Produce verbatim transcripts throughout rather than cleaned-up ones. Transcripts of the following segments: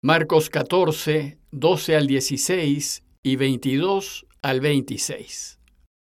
Marcos catorce, doce al dieciséis y veintidós al veintiséis.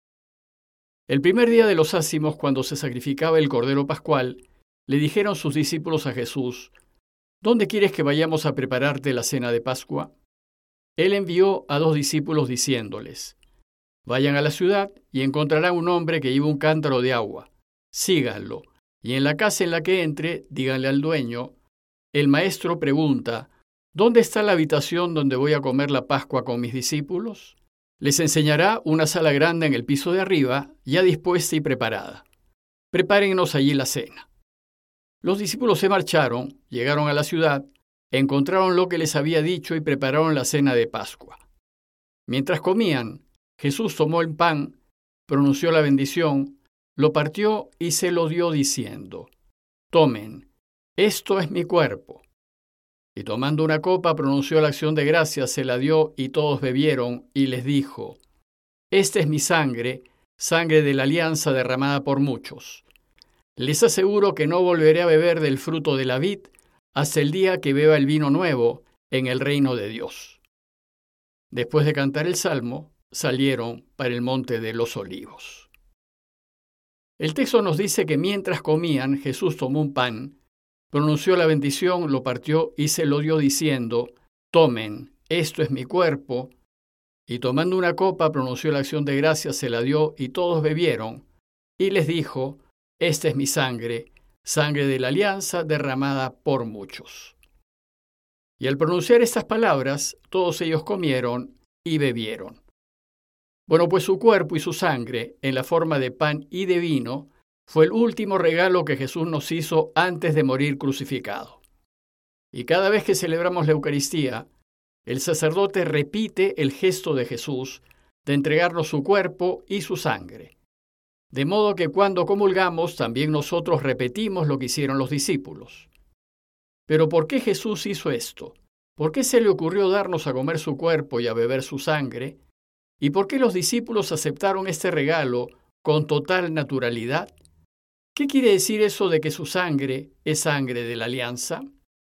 El primer día de los ácimos, cuando se sacrificaba el Cordero Pascual, le dijeron sus discípulos a Jesús: ¿Dónde quieres que vayamos a prepararte la cena de Pascua? Él envió a dos discípulos diciéndoles: Vayan a la ciudad y encontrarán un hombre que lleva un cántaro de agua. Síganlo, y en la casa en la que entre, díganle al dueño: El maestro pregunta: ¿Dónde está la habitación donde voy a comer la Pascua con mis discípulos? Les enseñará una sala grande en el piso de arriba, ya dispuesta y preparada. Prepárennos allí la cena. Los discípulos se marcharon, llegaron a la ciudad, encontraron lo que les había dicho y prepararon la cena de Pascua. Mientras comían, Jesús tomó el pan, pronunció la bendición, lo partió y se lo dio diciendo: Tomen, esto es mi cuerpo. Y tomando una copa, pronunció la acción de gracias, se la dio y todos bebieron, y les dijo: Esta es mi sangre, sangre de la alianza derramada por muchos. Les aseguro que no volveré a beber del fruto de la vid hasta el día que beba el vino nuevo en el reino de Dios. Después de cantar el salmo, salieron para el monte de los olivos. El texto nos dice que mientras comían, Jesús tomó un pan, pronunció la bendición, lo partió y se lo dio diciendo: Tomen, esto es mi cuerpo. Y tomando una copa, pronunció la acción de gracias, se la dio y todos bebieron. Y les dijo: Esta es mi sangre, sangre de la alianza derramada por muchos. Y al pronunciar estas palabras, todos ellos comieron y bebieron. Bueno, pues su cuerpo y su sangre, en la forma de pan y de vino, fue el último regalo que Jesús nos hizo antes de morir crucificado. Y cada vez que celebramos la Eucaristía, el sacerdote repite el gesto de Jesús de entregarnos su cuerpo y su sangre. De modo que cuando comulgamos, también nosotros repetimos lo que hicieron los discípulos. Pero ¿por qué Jesús hizo esto? ¿Por qué se le ocurrió darnos a comer su cuerpo y a beber su sangre? ¿Y por qué los discípulos aceptaron este regalo con total naturalidad? ¿Qué quiere decir eso de que su sangre es sangre de la alianza?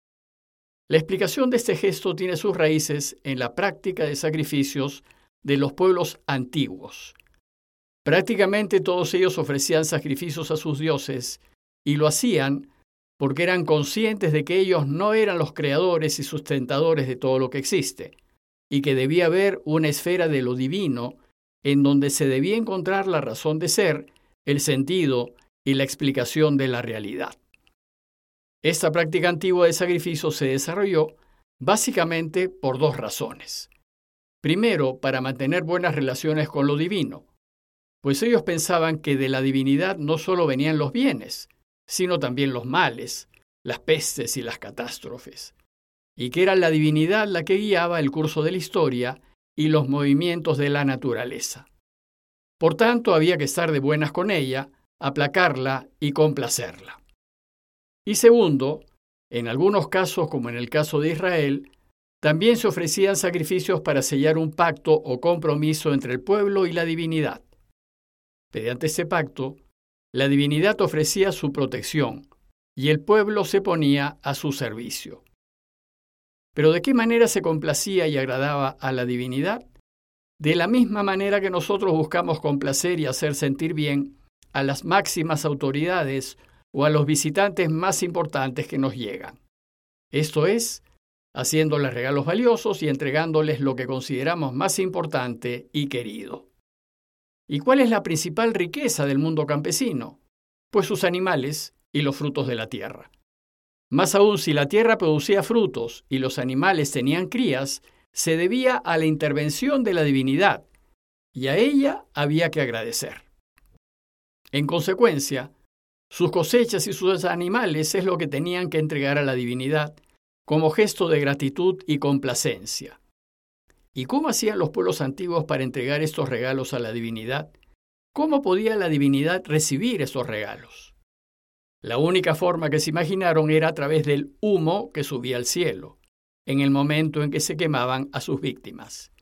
La explicación de este gesto tiene sus raíces en la práctica de sacrificios de los pueblos antiguos. Prácticamente todos ellos ofrecían sacrificios a sus dioses y lo hacían porque eran conscientes de que ellos no eran los creadores y sustentadores de todo lo que existe, y que debía haber una esfera de lo divino en donde se debía encontrar la razón de ser, el sentido y la explicación de la realidad. Esta práctica antigua de sacrificio se desarrolló básicamente por dos razones. Primero, para mantener buenas relaciones con lo divino, pues ellos pensaban que de la divinidad no solo venían los bienes, sino también los males, las pestes y las catástrofes, y que era la divinidad la que guiaba el curso de la historia y los movimientos de la naturaleza. Por tanto, había que estar de buenas con ella, aplacarla y complacerla. Y segundo, en algunos casos, como en el caso de Israel, también se ofrecían sacrificios para sellar un pacto o compromiso entre el pueblo y la divinidad. Mediante este pacto, la divinidad ofrecía su protección y el pueblo se ponía a su servicio. ¿Pero de qué manera se complacía y agradaba a la divinidad? De la misma manera que nosotros buscamos complacer y hacer sentir bien a las máximas autoridades o a los visitantes más importantes que nos llegan. Esto es, haciéndoles regalos valiosos y entregándoles lo que consideramos más importante y querido. ¿Y cuál es la principal riqueza del mundo campesino? Pues sus animales y los frutos de la tierra. Más aún, si la tierra producía frutos y los animales tenían crías, se debía a la intervención de la divinidad, y a ella había que agradecer. En consecuencia, sus cosechas y sus animales es lo que tenían que entregar a la divinidad como gesto de gratitud y complacencia. ¿Y cómo hacían los pueblos antiguos para entregar estos regalos a la divinidad? ¿Cómo podía la divinidad recibir estos regalos? La única forma que se imaginaron era a través del humo que subía al cielo, en el momento en que se quemaban a sus víctimas.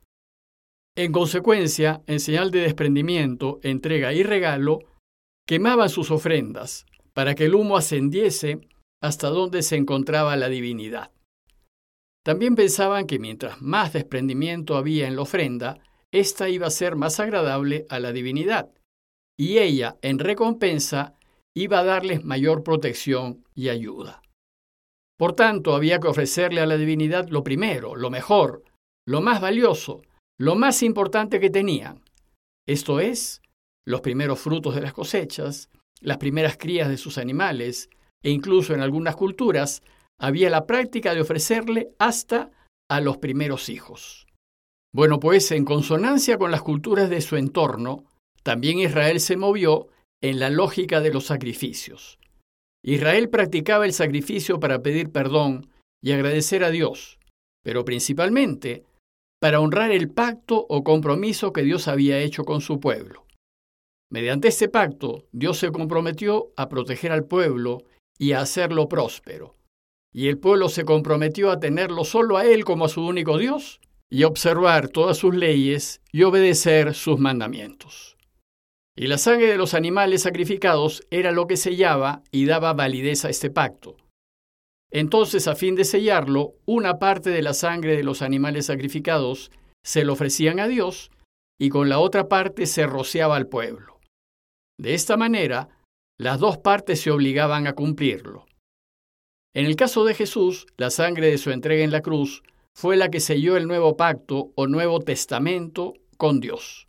En consecuencia, en señal de desprendimiento, entrega y regalo, quemaban sus ofrendas para que el humo ascendiese hasta donde se encontraba la divinidad. También pensaban que mientras más desprendimiento había en la ofrenda, ésta iba a ser más agradable a la divinidad, y ella, en recompensa, iba a darles mayor protección y ayuda. Por tanto, había que ofrecerle a la divinidad lo primero, lo mejor, lo más valioso, lo más importante que tenían. Esto es, los primeros frutos de las cosechas, las primeras crías de sus animales, e incluso en algunas culturas había la práctica de ofrecerle hasta a los primeros hijos. Bueno, pues en consonancia con las culturas de su entorno, también Israel se movió en la lógica de los sacrificios. Israel practicaba el sacrificio para pedir perdón y agradecer a Dios, pero principalmente para honrar el pacto o compromiso que Dios había hecho con su pueblo. Mediante este pacto, Dios se comprometió a proteger al pueblo y a hacerlo próspero. Y el pueblo se comprometió a tenerlo solo a Él como a su único Dios y a observar todas sus leyes y obedecer sus mandamientos. Y la sangre de los animales sacrificados era lo que sellaba y daba validez a este pacto. Entonces, a fin de sellarlo, una parte de la sangre de los animales sacrificados se lo ofrecían a Dios y con la otra parte se rociaba al pueblo. De esta manera, las dos partes se obligaban a cumplirlo. En el caso de Jesús, la sangre de su entrega en la cruz fue la que selló el nuevo pacto o nuevo testamento con Dios.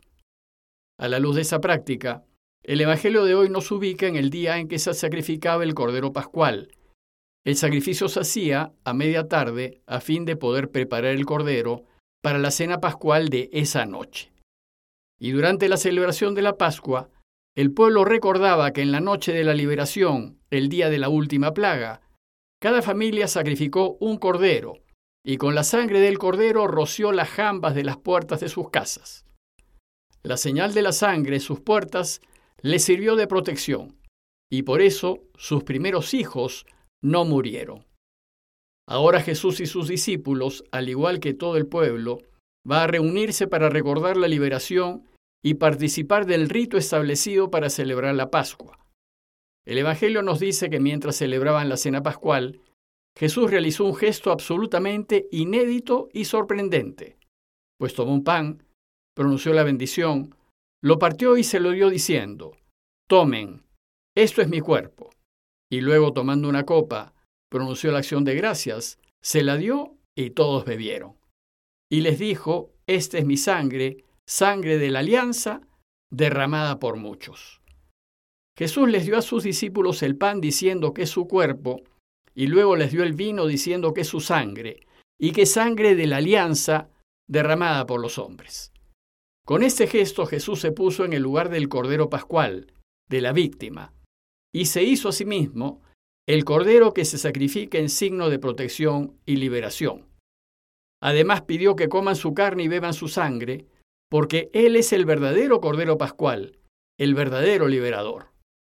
A la luz de esa práctica, el Evangelio de hoy nos ubica en el día en que se sacrificaba el Cordero Pascual. El sacrificio se hacía a media tarde a fin de poder preparar el Cordero para la cena pascual de esa noche. Y durante la celebración de la Pascua, el pueblo recordaba que en la noche de la liberación, el día de la última plaga, cada familia sacrificó un cordero y con la sangre del cordero roció las jambas de las puertas de sus casas. La señal de la sangre en sus puertas les sirvió de protección y por eso sus primeros hijos no murieron. Ahora Jesús y sus discípulos, al igual que todo el pueblo, va a reunirse para recordar la liberación y participar del rito establecido para celebrar la Pascua. El Evangelio nos dice que mientras celebraban la cena pascual, Jesús realizó un gesto absolutamente inédito y sorprendente, pues tomó un pan, pronunció la bendición, lo partió y se lo dio diciendo: «Tomen, esto es mi cuerpo». Y luego, tomando una copa, pronunció la acción de gracias, se la dio y todos bebieron. Y les dijo: «Esta es mi sangre, sangre de la alianza, derramada por muchos». Jesús les dio a sus discípulos el pan diciendo que es su cuerpo, y luego les dio el vino diciendo que es su sangre, y que es sangre de la alianza derramada por los hombres. Con este gesto Jesús se puso en el lugar del Cordero Pascual, de la víctima, y se hizo a sí mismo el Cordero que se sacrifica en signo de protección y liberación. Además pidió que coman su carne y beban su sangre, porque Él es el verdadero Cordero Pascual, el verdadero liberador.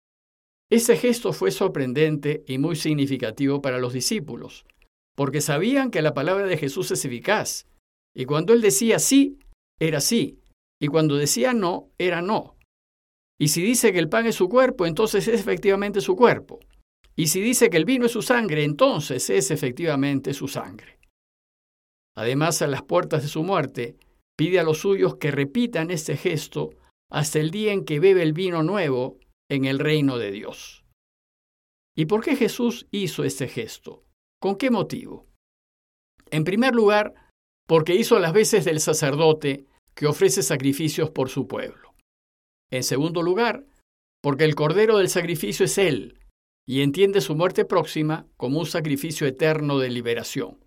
Ese gesto fue sorprendente y muy significativo para los discípulos, porque sabían que la palabra de Jesús es eficaz, y cuando Él decía sí, era sí, y cuando decía no, era no. Y si dice que el pan es su cuerpo, entonces es efectivamente su cuerpo. Y si dice que el vino es su sangre, entonces es efectivamente su sangre. Además, a las puertas de su muerte, pide a los suyos que repitan este gesto hasta el día en que bebe el vino nuevo en el reino de Dios. ¿Y por qué Jesús hizo este gesto? ¿Con qué motivo? En primer lugar, porque hizo las veces del sacerdote que ofrece sacrificios por su pueblo. En segundo lugar, porque el Cordero del sacrificio es Él, y entiende su muerte próxima como un sacrificio eterno de liberación.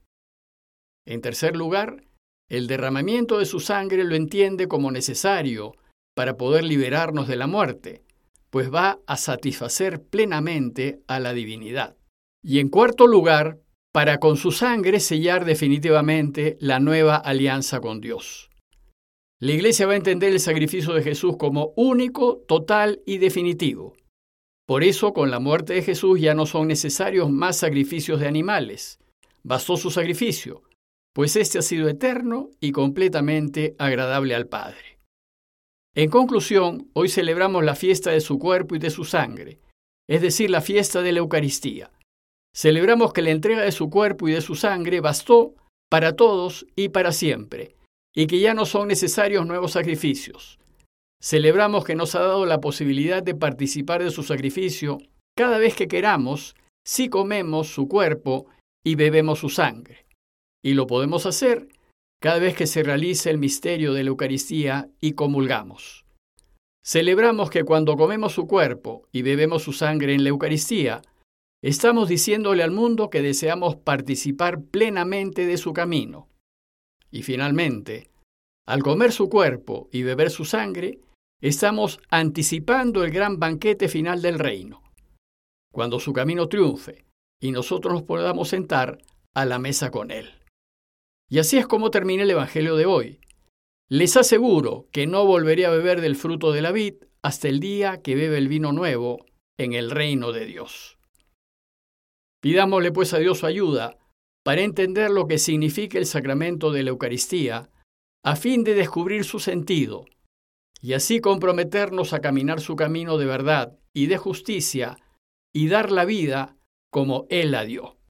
En tercer lugar, el derramamiento de su sangre lo entiende como necesario para poder liberarnos de la muerte, pues va a satisfacer plenamente a la divinidad. Y en cuarto lugar, para con su sangre sellar definitivamente la nueva alianza con Dios. La Iglesia va a entender el sacrificio de Jesús como único, total y definitivo. Por eso, con la muerte de Jesús ya no son necesarios más sacrificios de animales. Bastó su sacrificio, pues éste ha sido eterno y completamente agradable al Padre. En conclusión, hoy celebramos la fiesta de su cuerpo y de su sangre, es decir, la fiesta de la Eucaristía. Celebramos que la entrega de su cuerpo y de su sangre bastó para todos y para siempre, y que ya no son necesarios nuevos sacrificios. Celebramos que nos ha dado la posibilidad de participar de su sacrificio cada vez que queramos, si comemos su cuerpo y bebemos su sangre. Y lo podemos hacer cada vez que se realice el misterio de la Eucaristía y comulgamos. Celebramos que cuando comemos su cuerpo y bebemos su sangre en la Eucaristía, estamos diciéndole al mundo que deseamos participar plenamente de su camino. Y finalmente, al comer su cuerpo y beber su sangre, estamos anticipando el gran banquete final del reino, cuando su camino triunfe y nosotros nos podamos sentar a la mesa con él. Y así es como termina el Evangelio de hoy. Les aseguro que no volveré a beber del fruto de la vid hasta el día que bebe el vino nuevo en el reino de Dios. Pidámosle pues a Dios su ayuda para entender lo que significa el sacramento de la Eucaristía, a fin de descubrir su sentido, y así comprometernos a caminar su camino de verdad y de justicia, y dar la vida como Él la dio.